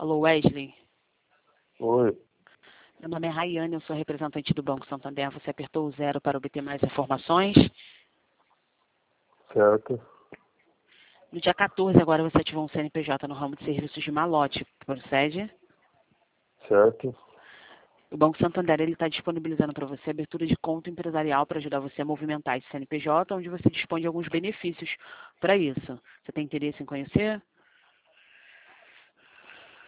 Alô, Wesley. Oi, Meu nome é Rayane, eu sou representante do Banco Santander. Você apertou o 0 para obter mais informações. certo, No dia 14, agora você ativou um CNPJ no ramo de serviços de malote. Procede? certo, O Banco Santander está disponibilizando para você a abertura de conta empresarial para ajudar você a movimentar esse CNPJ, onde você dispõe de alguns benefícios para isso. Você tem interesse em conhecer?